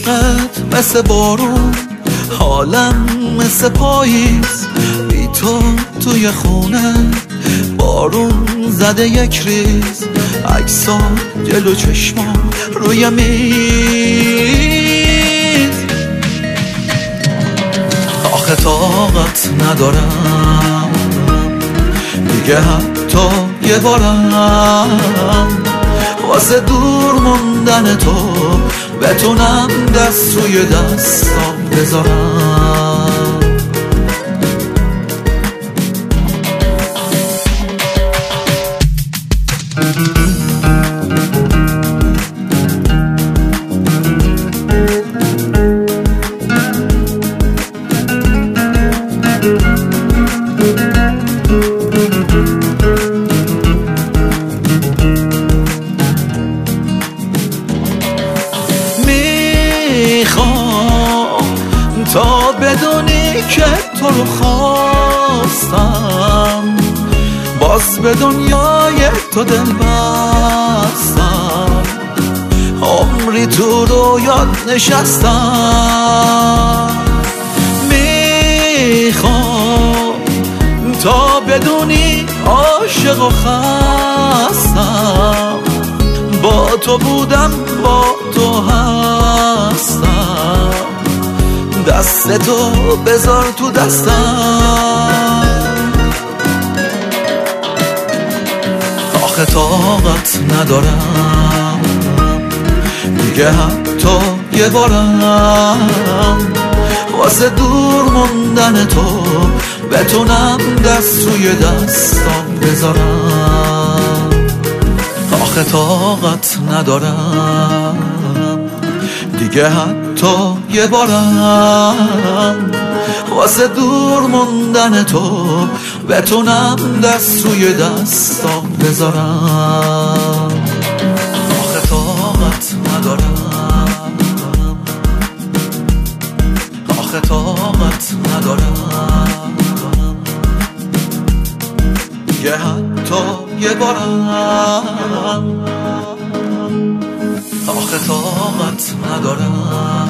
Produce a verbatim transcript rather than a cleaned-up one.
عشقت مثل بارون، حالم مثل پاییز، بی تو توی خونه بارون زده یک ریز، عکسا جلو چشمام روی میز. آخه طاقت ندارم دیگه حتی یه بارم واسه دور موندن تو بتونم دست روی دستام بذارم. تا بدونی که تو رو خواستم، باز به دنیای تو دل بستم، عمری تو رو یاد نشستم. میخوام تا بدونی عاشق و خستم، با تو بودم با تو هستم، دست تو بذار تو دستم. آخه طاقت ندارم دیگه حتی یه بارم واسه دور موندن تو بتونم دست روی دستام بذارم. آخه طاقت ندارم دیگه حتی یه بارم واسه دور موندن تو بتونم دست روی دستام بذارم. آخه طاقت ندارم، آخه طاقت ندارم دیگه حتی یه بارم، آخه طاقت ندارم.